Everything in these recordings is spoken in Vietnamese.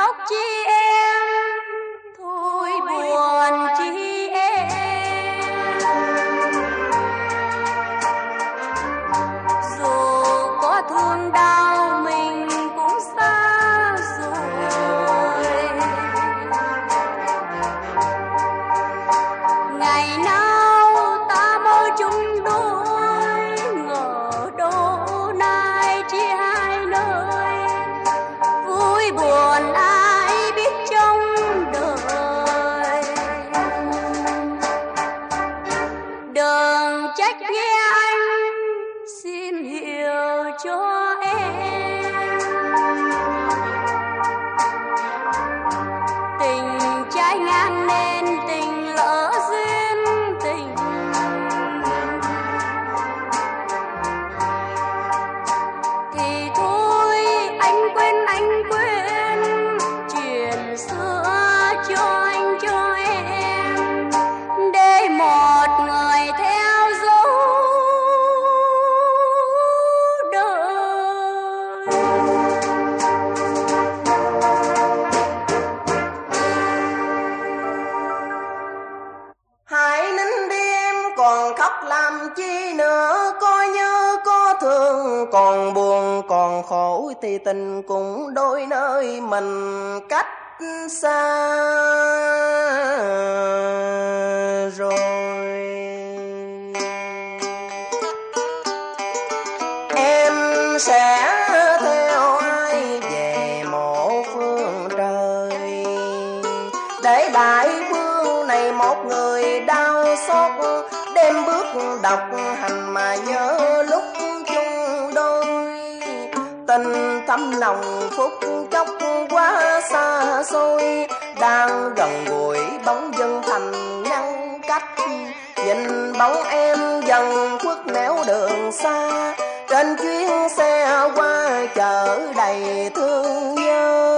khóc chi em, thôi buồn chi em. Dù có thương đau mình cũng xa rồi. Ngày nào ta mơ chung đôi, ngờ đâu nay chia hai nơi. Vui buồn ai biết trong đời. Đừng trách nghe anh, xin hiểu cho em. Tình trái ngang nên tình lỡ duyên tình. Thì thôi anh quên chuyện xưa cho anh cho em, để một người theo dấu đời. Hãy nín đi em, còn khóc làm chi nữa. Có nhớ có thương, còn buồn còn khổ thì tình cũng đôi nơi mình cách xa rồi. Em sẽ theo ai về một phương trời, để lại phương này một người đau xót. Đêm bước đọc hành mà nhớ lúc chung đôi. Tình thâm nồng phút chốc quá xa xôi, đang gần gũi bóng dưng thành ngăn cách. Nhìn bóng em dần khuất nẻo đường xa, trên chuyến xe qua chợ đầy thương nhớ.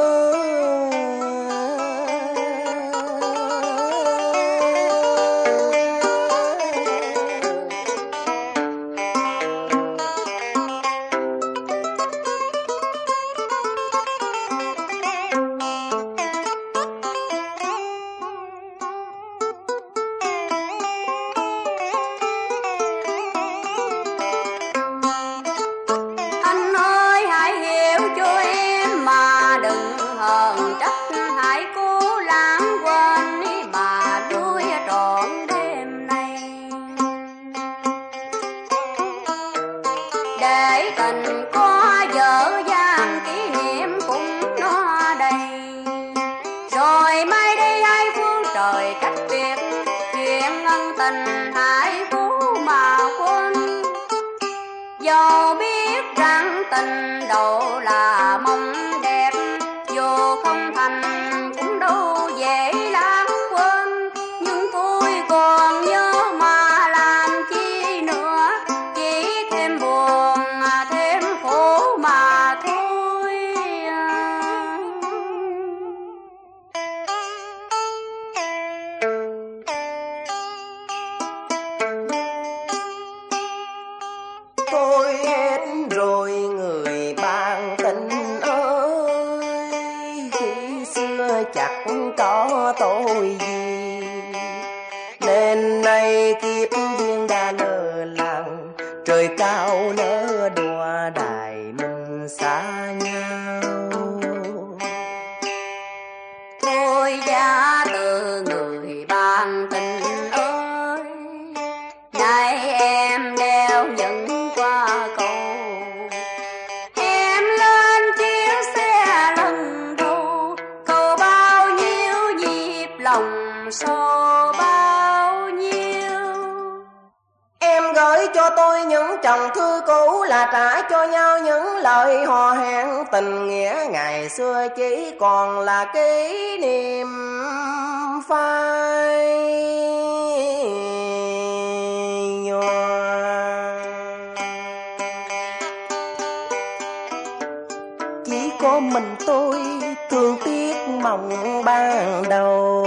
Anh ơi hãy hiểu cho em mà đừng hờn trách. Hãy cố lãng quên đi mà đuối trọn đêm nay. Để tình có dở dang kỷ niệm cũng nó đầy. Rồi mai đây hai phương trời cách biệt, chuyện ân tình hãy cố mà quên. Dẫu biết rằng tình đầu là mong đẹp, dù không thành cũng đâu dễ lãng quên. Nhưng tôi còn nhớ mà làm chi nữa, chỉ thêm buồn thêm khổ mà thôi. Tôi hết rồi người bạn tình ơi, khi xưa chẳng có tôi gì, nên nay kiếp duyên đã lỡ làng. Trời cao nỡ đùa đài mình xa nhau. Thôi giá từ người bạn tình ơi, nay em đeo những qua cầu. Em lên chiếc xe lần đầu, cầu bao nhiêu nhịp lòng sâu bao nhiêu. Em gửi cho tôi những chồng thư cũ, là trả cho nhau những lời hò hẹn. Tình nghĩa ngày xưa chỉ còn là kỷ niệm phai nhòa. Chỉ có mình tôi thương tiếc mộng ban đầu,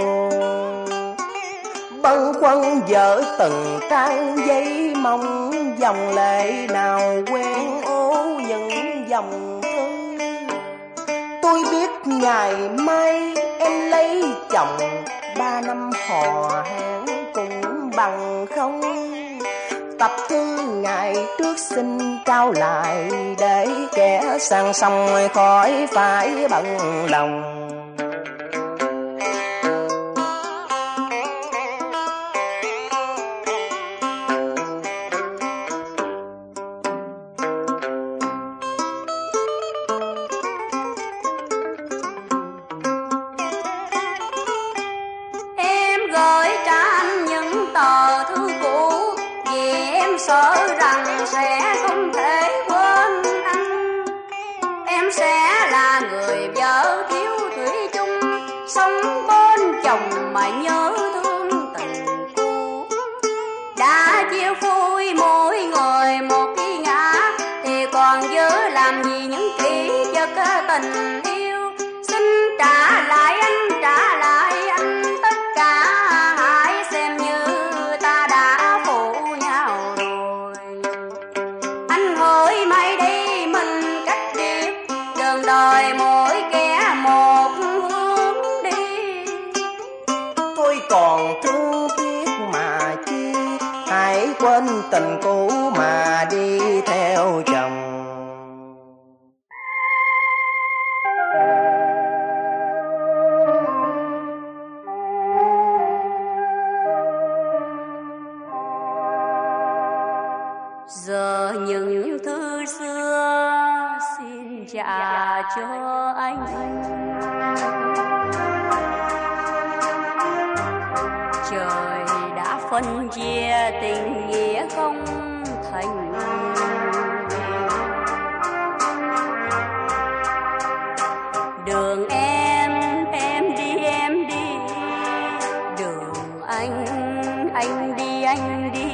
bâng khuâng vỡ từng trang giấy mong. Dòng lệ nào quen ố những dòng thư, tôi biết ngày mai em lấy chồng, 3 năm hò hẹn cũng bằng không. Tập thư ngày trước xin trao lại, để kẻ sang sông khỏi phải bận lòng. Sợ rằng sẽ không thể quên anh. Em sẽ là người vợ thiếu thủy chung, sống bên chồng mà nhớ thương tình cũ. Đã chia phôi mỗi người một cái ngã, thì còn giữ làm gì những kỷ vật tình yêu. Xin trả lại anh, trả lại anh, tất cả hãy xem như ta đã phụ nhau. Đời mỗi kẻ một hướng đi, thôi còn thương tiếc mà chi, hãy quên tình cũ mà đi theo chồng. Giờ những thư xưa xin trả cho anh. Trời đã phân chia tình nghĩa không thành. Đường em đi, em đi. Đường anh đi, anh đi.